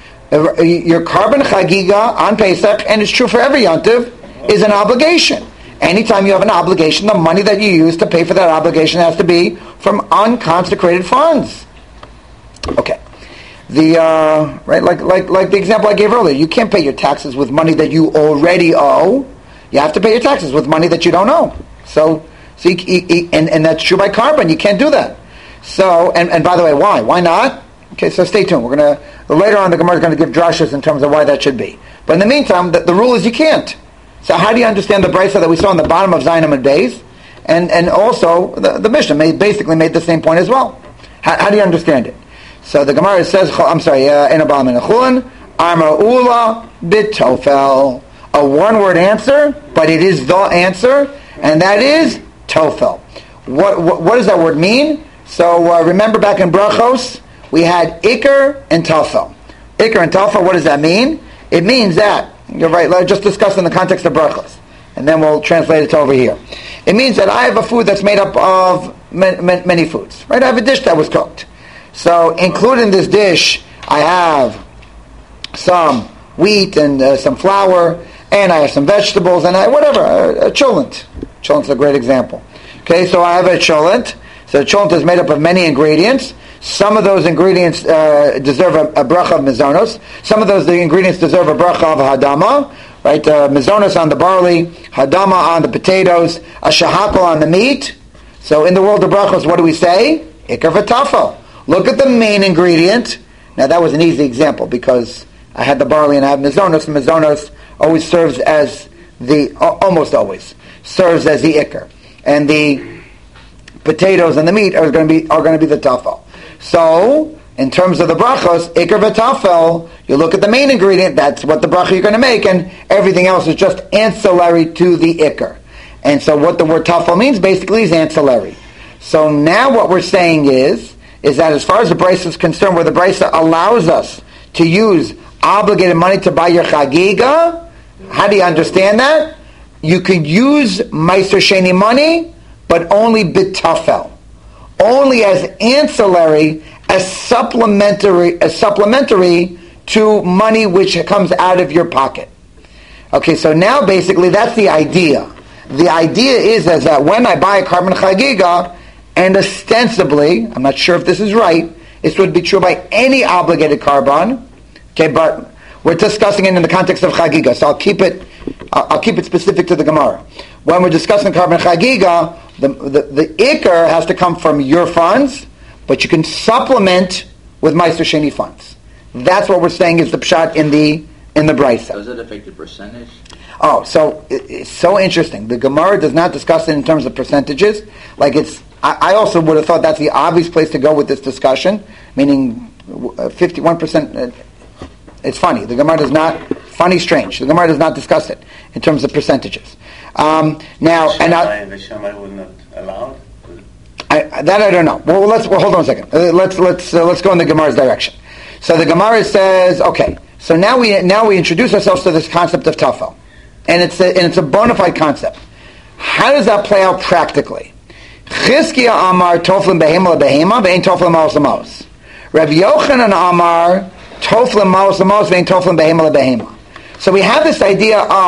Your carbon chagiga on Pesach, and it's true for every yontiv, is an obligation. Anytime you have an obligation, the money that you use to pay for that obligation has to be from unconsecrated funds. Okay. The uh, right, like like like the example I gave earlier, you can't pay your taxes with money that you already owe. You have to pay your taxes with money that you don't owe. So. So you, you, you, and, and that's true by carbon. You can't do that. So, and, and by the way, why? Why not? Okay, so stay tuned. We're gonna later on the Gemara is going to give drashas in terms of why that should be. But in the meantime, the, the rule is you can't. So how do you understand the brisa that we saw on the bottom of Zayin Amud Beis, and and also the, the Mishnah made, basically made the same point as well? How, how do you understand it? So the Gemara says, I'm sorry, Enobal Min Achulin, Amar Ula B'Tofel, a one-word answer, but it is the answer, and that is Tofel. What, what what does that word mean? So uh, remember back in Brachos, we had Iker and Tofel. Iker and Tofel, what does that mean? It means that, you're right, let's just discuss in the context of Brachos, and then we'll translate it to over here. It means that I have a food that's made up of many, many foods. Right? I have a dish that was cooked. So included in this dish, I have some wheat and uh, some flour, and I have some vegetables, and I, whatever, a, a cholent. Cholent's a great example. Okay, so I have a cholent. So the cholent is made up of many ingredients. Some of those ingredients uh, deserve a, a bracha of mizonos. Some of those the ingredients deserve a bracha of hadama. Right, uh, mizonos on the barley, hadama on the potatoes, a shahakal on the meat. So in the world of brachos, what do we say? Ikar v'tafel. Look at the main ingredient. Now that was an easy example because I had the barley and I have mizonos, and mizonos always serves as the, uh, almost always, serves as the ikar. And the potatoes and the meat are going to be are going to be the tafel. So, in terms of the brachos, ikar v'tafel, you look at the main ingredient, that's what the bracha you're going to make, and everything else is just ancillary to the ikar. And so what the word tafel means basically is ancillary. So now what we're saying is, is that as far as the brisa is concerned, where the brisa allows us to use obligated money to buy your chagiga, how do you understand that? You could use Meiser Sheni money, but only bitafel. Only as ancillary, as supplementary, as supplementary to money which comes out of your pocket. Okay, so now basically that's the idea. The idea is, is that when I buy a carbon chagiga, and ostensibly, I'm not sure if this is right, this would be true by any obligated carbon, okay, but we're discussing it in the context of chagiga, so I'll keep it I'll keep it specific to the Gemara. When we're discussing carbon chagiga, the, the, the ikar has to come from your funds, but you can supplement with Meiser Sheni funds. That's what we're saying is the pshat in the in the brisa. Does it affect the percentage? Oh, so it, it's so interesting. The Gemara does not discuss it in terms of percentages. Like it's, I, I also would have thought that's the obvious place to go with this discussion, meaning fifty-one percent. Uh, it's funny. The Gemara does not. Funny, strange. The Gemara does not discuss it in terms of percentages. Um, now, and I, the Shammai would not allow I, that I don't know. Well, let's well, hold on a second. Uh, let's let's uh, let's go in the Gemara's direction. So the Gemara says, okay. So now we now we introduce ourselves to this concept of tafel, and it's a, and it's a bona fide concept. How does that play out practically? Chizkiya Amar Toflim Behema Behema Vein Toflim Maos Maos. Rav Yochanan Amar Toflim Maos Maos Vein Toflim Behema Behema. So we have this idea of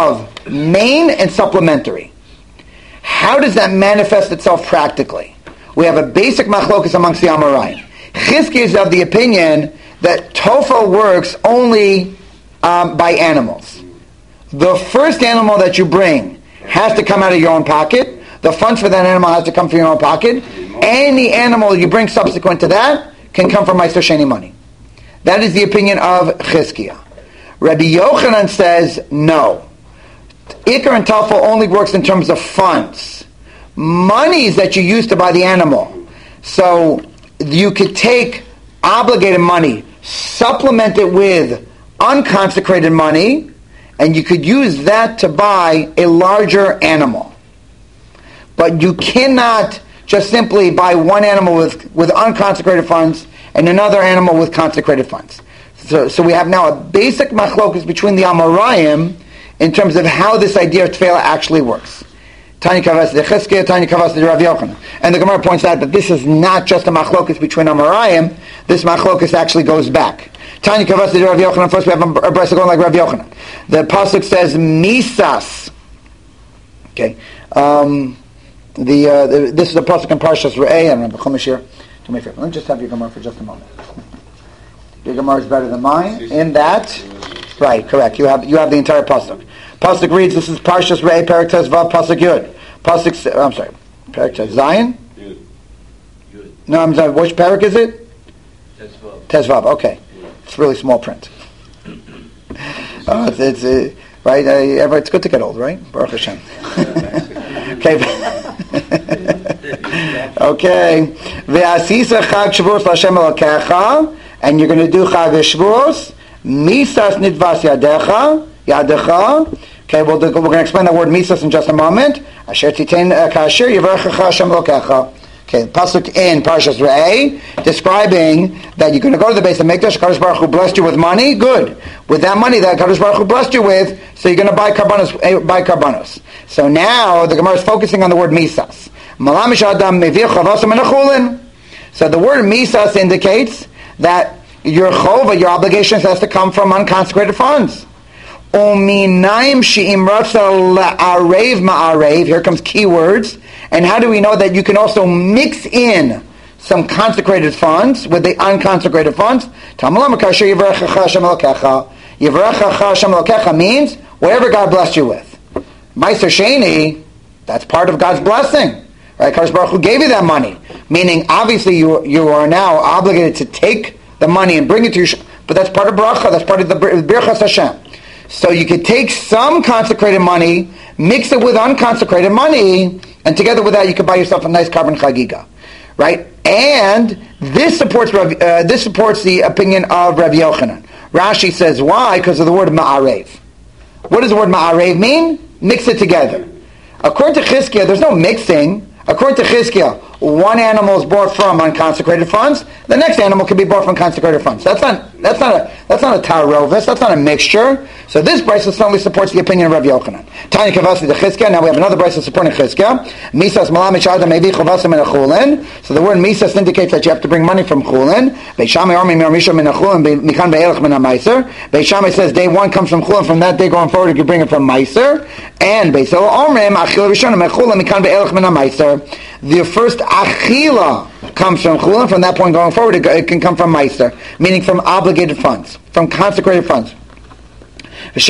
main and supplementary. How does that manifest itself practically? We have a basic machlokus amongst the Amoraim. Chizkiah is of the opinion that tofa works only um, by animals. The first animal that you bring has to come out of your own pocket. The funds for that animal has to come from your own pocket. Any animal you bring subsequent to that can come from Meister Sheni money. That is the opinion of Chizkiah. Rabbi Yochanan says no. Ikar and Tofa only works in terms of funds. Monies that you use to buy the animal. So you could take obligated money, supplement it with unconsecrated money, and you could use that to buy a larger animal. But you cannot just simply buy one animal with, with unconsecrated funds and another animal with consecrated funds. So, so we have now a basic machlokus between the Amoraim in terms of how this idea of tefillah actually works. Tanya Kavas de Chizkiah, Tanya Kavas de Rav Yochanan. And the Gemara points out that this is not just a machlokus between Amoraim, this machlokus actually goes back. Tanya Kavas de Rav Yochanan, first we have a, a brisa going like Rav Yochanan. The pasuk says, Misas. Okay. Um, the, uh, the This is the pasuk in Parshas Re'eh, I remember Chumash here. Do me a favor, let me just have your Gemara for just a moment. Your Gemara is better than mine in that, right, correct, you have you have the entire pasuk. Pasuk reads, this is Parshas Re'eh, Perek Tes Vav, Pasuk Yud. Pasuk, I'm sorry, Perek Tes Zion? Yud. Yud. No, I'm sorry, which Perek is it? Tes Vav. Tes Vav, okay. Yeah. It's really small print. uh, it's, it's uh, right, uh, ever, it's good to get old, right? Baruch Hashem. Okay. Okay. Ve'asisa Chag Shavuos L'Hashem Elokecha, and you're going to do Chag Shavuos, Misas Nidvas Yadecha, Yadecha. Okay, we'll do, we're going to explain the word Misas in just a moment. Asher Titein Kasher Yivarechecha Hashem Elokecha. Okay, pasuk in Parshas Re'eh, describing that you're going to go to the base of Mikdash. Kadosh Baruch Hu blessed you with money. Good. With that money that Kadosh Baruch Hu blessed you with, so you're going to buy karbanos. Buy karbanos. So now the Gemara is focusing on the word Misas. Malamish Adam Mevir Chavasam Menachulin. So the word Misas indicates that your chova, your obligations, has to come from unconsecrated funds. Uminaim she'im ratza la'arev ma'arev. Here comes keywords. And how do we know that you can also mix in some consecrated funds with the unconsecrated funds? Yivarechecha means whatever God blessed you with. Meiser Sheni, that's part of God's blessing. Right? Kadosh Baruch Hu gave you that money. Meaning, obviously, you you are now obligated to take the money and bring it to your... But that's part of bracha. That's part of the Birchas Hashem. So you could take some consecrated money, mix it with unconsecrated money, and together with that, you could buy yourself a nice carbon chagiga, right? And this supports uh, this supports the opinion of Rav Yochanan. Rashi says why? Because of the word ma'arev. What does the word ma'arev mean? Mix it together. According to Chizkiah, there's no mixing. According to Chizkiah, one animal is bought from unconsecrated funds. The next animal can be bought from consecrated funds. That's not that's not a that's not a tarovis. That's not a mixture. So this brisa certainly supports the opinion of Rav Yochanan. Tanya Kavasi de Chizkiah. Now we have another brisa supporting Chizkiah. Misas malamish adam mevi chavasim min chulin. So the word misas indicates that you have to bring money from chulin. Beishamai armi miramisha min chulin mikan be'elach min meiser. Beishamai says day one comes from chulin. From that day going forward, you can bring it from meiser. And Beisel armim achil rishon min chulin mikan be'elach min meiser. The first achila comes from chulin. From that point going forward, it, it can come from meiser, meaning from obligated funds, from consecrated funds. And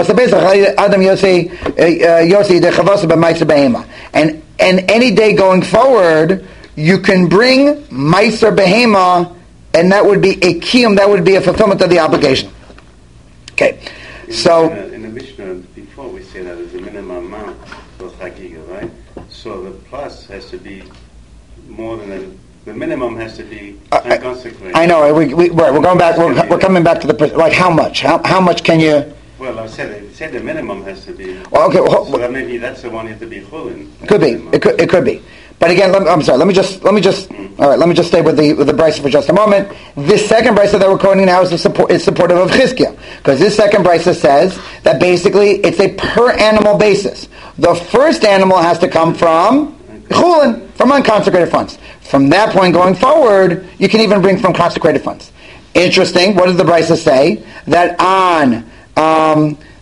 and any day going forward, you can bring meiser behema, and that would be a kiyum. That would be a fulfillment of the obligation. Okay, in so the, in the Mishnah before we say that there's a minimum amount for chagiga, right? So the plus has to be more than a, the minimum has to be unconsecrated. I, I know. We, we, we're, we're going back. We're, we're coming back to the like how much? How how much can you? Well, I said it said the minimum has to be. Well, okay. Well, so that maybe that's the one you have to be chulin. Could be. It could. It could be. But again, let me, I'm sorry. Let me just. Let me just. Mm. All right. Let me just stay with the with the brisa for just a moment. This second brisa that we're quoting now is the support is supportive of Chizkiah, because this second brisa says that basically it's a per animal basis. The first animal has to come from chulin, from unconsecrated funds. From that point going forward, you can even bring from consecrated funds. Interesting. What does the brisa say? That on um,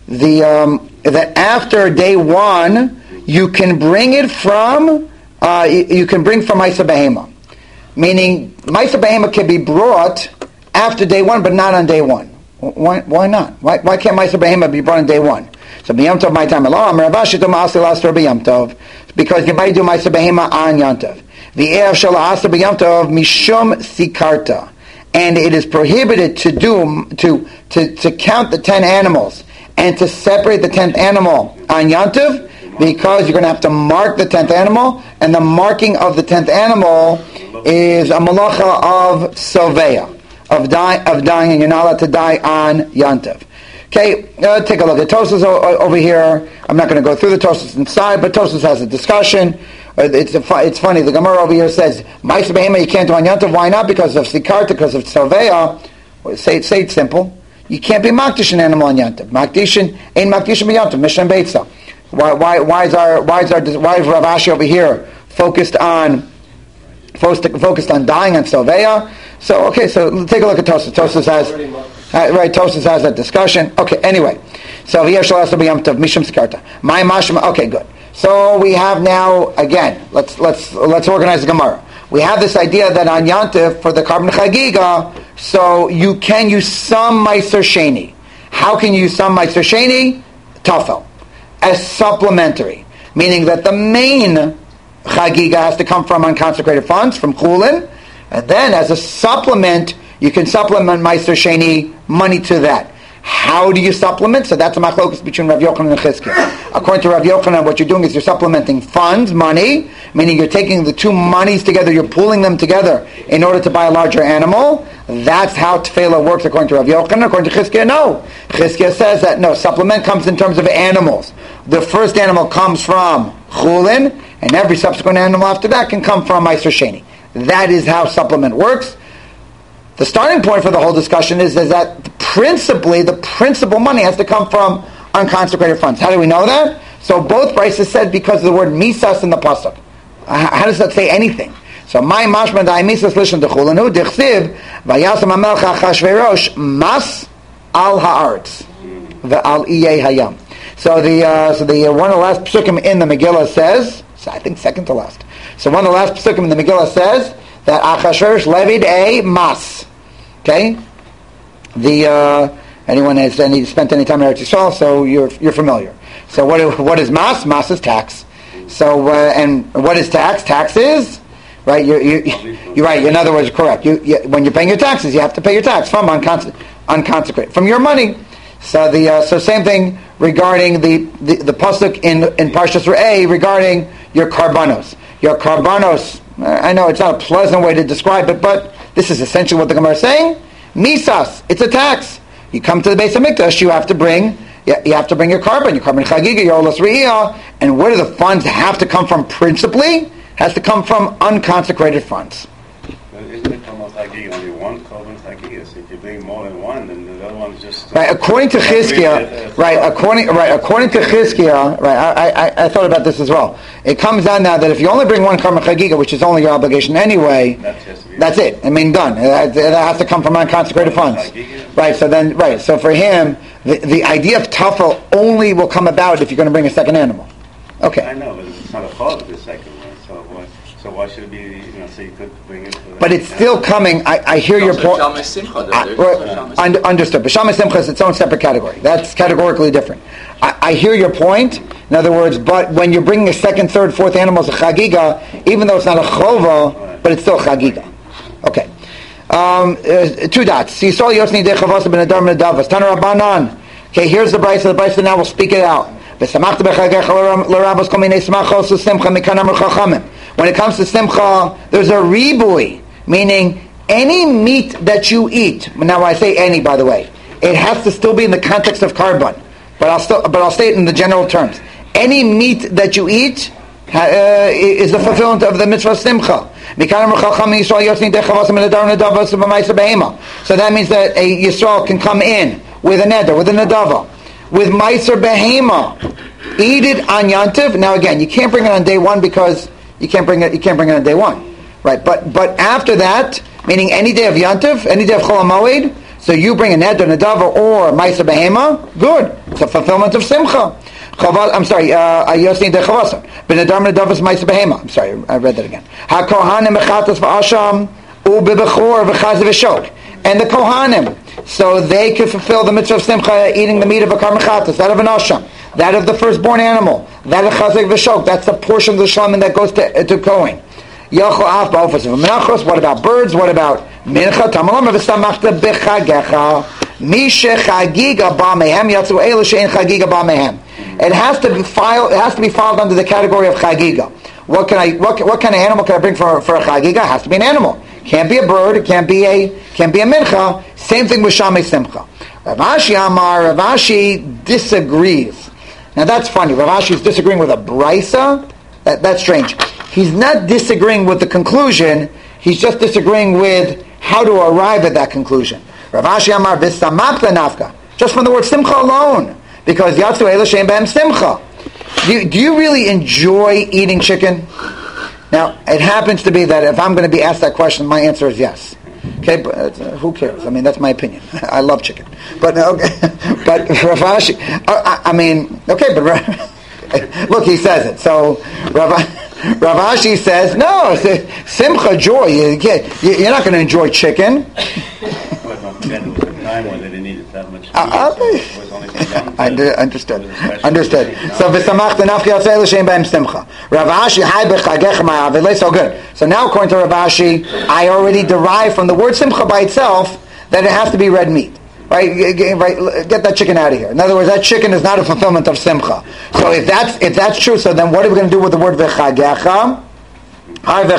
the um, that after day one you can bring it from uh, you, you can bring from Maisa Behema, meaning Maisa Behema can be brought after day one, but not on day one. Why? Why not? Why, why can't Maisa Behema be brought on day one? So b'yom tov my time alone. Ravashi to ma'aseh l'astor b'yom tov, because you might do Maisa Behema on Yom Tov. V'erev shel ha'aseh b'yom tov mishum sikarta, and it is prohibited to do to to to count the ten animals and to separate the tenth animal on Yom Tov, because you're going to have to mark the tenth animal, and the marking of the tenth animal is a malacha of soveya, of die, of dying, and you're not allowed to die on Yom Tov. Okay, uh, take a look at Tosfos over here. I'm not going to go through the Tosfos inside, but Tosfos has a discussion. Uh, it's a, it's funny. The Gemara over here says Ma'aseh Behema you can't do on Yom Tov. Why not? Because of Sikarta, because of Soveya. Well, say it. Say it simple. You can't be Makdish an animal on Yom Tov. Makdishin ain't Makdishin b'Yom Tov. Mishnah Beitza. Why? Why? Why is our? Why is our? Why is Rav Ashi over here focused on? Focused on dying on Soveya. So okay. So take a look at Tosfos. Tosfos has. Uh, right, Tosfos has that discussion. Okay, anyway. So here shall also be Yom Tov Mishum Sikarta. My Mashma. Okay, good. So we have now again. Let's let's let's organize the Gemara. We have this idea that on Yom Tov for the Karban Chagiga, so you can use some Meiser Sheni. How can you use some Meiser Sheni? Tafel, as supplementary, meaning that the main Chagiga has to come from unconsecrated funds, from Chulin, and then as a supplement, you can supplement Meiser Sheni money to that. How do you supplement? So that's a machlokus between Rav Yochanan and Chizkiah. According to Rav Yochanan, what you're doing is you're supplementing funds, money, meaning you're taking the two monies together, you're pooling them together in order to buy a larger animal. That's how tefillah works according to Rav Yochanan. According to Chizkiah, no. Chizkiah says that no, supplement comes in terms of animals. The first animal comes from Chulin, and every subsequent animal after that can come from Meiser Sheni. That is how supplement works. The starting point for the whole discussion is, is that principally the principal money has to come from unconsecrated funds. How do we know that? So both prices said because of the word misas in the pasuk. How does that say anything? So my mashma dai misas lishon dechulanu dichsiv vayasam amelcha Achashverosh mas al haaretz ve'al iyei hayam. So the uh, so the uh, one of the last psukim in the Megillah says, so I think second to last. So one of the last psukim in the Megillah says that Achashverosh levied a mas. Okay, the uh, anyone has any spent any time in Eretz Yisrael, so you're you're familiar. So what what is mas? Mas is tax. So uh, and what is tax? Tax is right. You you you're right. In other words, correct. You, you when you're paying your taxes, you have to pay your tax from uncons- unconsecrated from your money. So the uh, so same thing regarding the the, the pasuk in in Parshas Re'eh regarding your karbanos. Your karbanos. I know it's not a pleasant way to describe it, but this is essentially what the Gemara is saying. Misas, it's a tax. You come to the Beis HaMikdash, you have to bring, you have to bring your carbon, your carbon chagiga, your olas re'iyah, and where do the funds have to come from principally? Has to come from unconsecrated funds. Isn't it from chagiga only one carbon chagiga? So if you bring more than one, then the other one's just... Right, according to Chizkiah, right, according, right, according to Chizkiah, right, I, I, I thought about this as well. It comes out now that if you only bring one carbon chagiga, which is only your obligation anyway, that's it. I mean, done. It, it has to come from unconsecrated funds. Right, so then, right, so for him, the, the idea of tafel only will come about if you're going to bring a second animal. Okay. I know, but it's not a part of the second one, so why, so why should it be, you know, so you could bring it for But it's still coming, I, I hear your point. Uh, un- understood. B'Shalmei Simcha is its own separate category. That's categorically different. I, I hear your point. In other words, but when you're bringing a second, third, fourth animal as a chagiga, even though it's not a chova, but it's still chagiga. Okay. Um, uh, two dots. Yisrael Yosni de Chavasa ben Adar ben Adavas. Tana Rabbanan. Okay, here's the Brisa. The Brisa now will speak it out. When it comes to simcha, there's a ribui, meaning any meat that you eat. Now, when I say any, by the way, it has to still be in the context of carbon, but I'll still, but I'll say it in the general terms. Any meat that you eat uh, is the fulfillment of the mitzvah simcha. So that means that a Yisrael can come in with a neder, with a nadava, with meiser behema, eat it on yantiv. Now again, you can't bring it on day one because you can't bring it. You can't bring it on day one, right? But but after that, meaning any day of yantiv, any day of chol hamoed, So you bring a neder, nedava, or ma'aser behema, good. It's a fulfillment of simcha. Chaval, I'm sorry, Yosni de Chavasa. Benedar nedavas ma'aser behema. I'm sorry, I read that again. HaKohanim mechatas v'asham u'bebechor v'chazav v'shok. And the Kohanim, so they could fulfill the mitzvah of simcha, eating the meat of a karmechatas, that of an asham, that of the firstborn animal, that of chazak v'shok. That's the portion of the shlamim that goes to, to Kohen. What about birds? What about mincha? Tamalam v'samachta b'chagecha. Mishe chagiga ba mehem yatzu elu she'en chagiga ba mehem. It has to be filed. It has to be filed under the category of chagiga. What can I? What, what kind of animal can I bring for for a chagiga? It has to be an animal. Can't be a bird. It can't be a can't be a mincha. Same thing with shamei simcha. Rav Ashi Amar. Rav Ashi disagrees. Now that's funny. Rav Ashi is disagreeing with a brisa. That, that's strange. He's not disagreeing with the conclusion. He's just disagreeing with how to arrive at that conclusion. Rav Ashi Amar v'samakta nafka. Just from the word simcha alone. Because yatzu ela she'en b'hem simcha. Do you, do you really enjoy eating chicken? Now, it happens to be that if I'm going to be asked that question, my answer is yes. Okay, but uh, who cares? I mean, that's my opinion. I love chicken. But, okay, but Rav Ashi, uh, I, I mean, okay, but look, he says it. So, Rav, Rav Ashi says, no, simcha, joy. You get, you're not going to enjoy chicken. Uh, I understood. Understood. So v'samachta nafki yatzei l'shein b'hem simcha. Rav Ashi hai b'chagecha ma'avilei. So good. So now, according to Rav Ashi, I already derive from the word simcha by itself that it has to be red meat. Right? Right? Get that chicken out of here. In other words, that chicken is not a fulfillment of simcha. So if that's if that's true, so then what are we going to do with the word v'chagecha? So the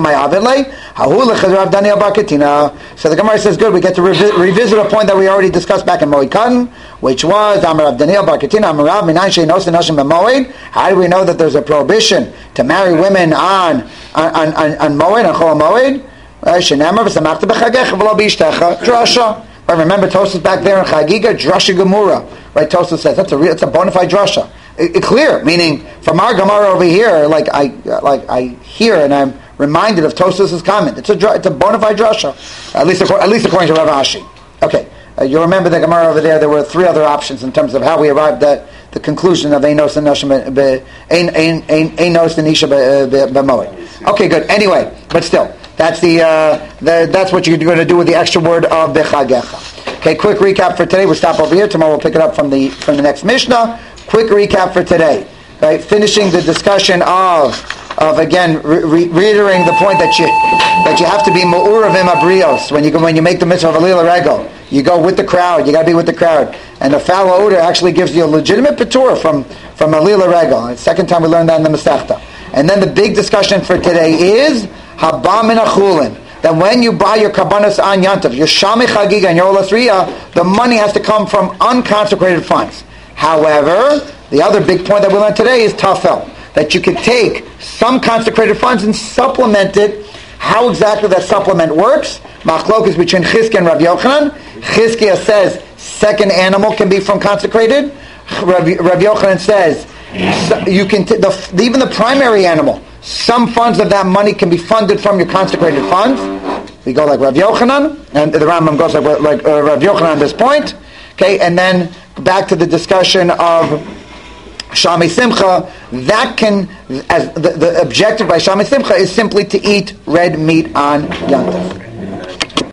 Gemara says, good, we get to revi- revisit a point that we already discussed back in Moed Katan, which was, Amar Rav Daniel Bar Ketina, Amar Rav Minayin she'inosin nashim b'moed. How do we know that there's a prohibition to marry women on on on, on Moed, on Chol Moed? Shenamar v'samachta b'chagecha v'lo b'ishtecha drasha. Remember Tosfos back there in Chagiga, drasha gemura. Right, Tosfos says that's a real, it's a bona fide drasha. It, it clear, meaning from our Gemara over here, like I like I hear and I'm reminded of Tosfos' comment. It's a it's a bona fide drasha, at least at least according to Rav Ashi. Okay, uh, you remember the Gemara over there. There were three other options in terms of how we arrived at the conclusion of Einos and Nashim Einos and Isha b'moed. Okay, good. Anyway, but still, that's the, uh, the that's what you're going to do with the extra word of bechagecha. Okay, quick recap for today. We'll stop over here. Tomorrow we'll pick it up from the from the next Mishnah. Quick recap for today. Right, finishing the discussion of of again re- re- reiterating the point that you that you have to be ma'uravim abrios when you go, when you make the mitzvah of alila regel. You go with the crowd. You got to be with the crowd. And the foul odor actually gives you a legitimate patur from from alila regel. It's the second time we learned that in the Masechta. And then the big discussion for today is haba min achulin. That when you buy your kabbanas on yantav, your shamei chagiga and your olasriya, the money has to come from unconsecrated funds. However, the other big point that we learned today is tafel. That you could take some consecrated funds and supplement it. How exactly that supplement works? Machlok is between Chizkiah and Rav Yochanan. Chizkiah says second animal can be from consecrated. Rav, Rav Yochanan says you can t- the, even the primary animal. Some funds of that money can be funded from your consecrated funds. We go like Rav Yochanan, and the Rambam goes like, like uh, Rav Yochanan at this point. Okay, and then back to the discussion of Shamei Simcha. That can, as the, the objective by Shamei Simcha is simply to eat red meat on Yom Tov.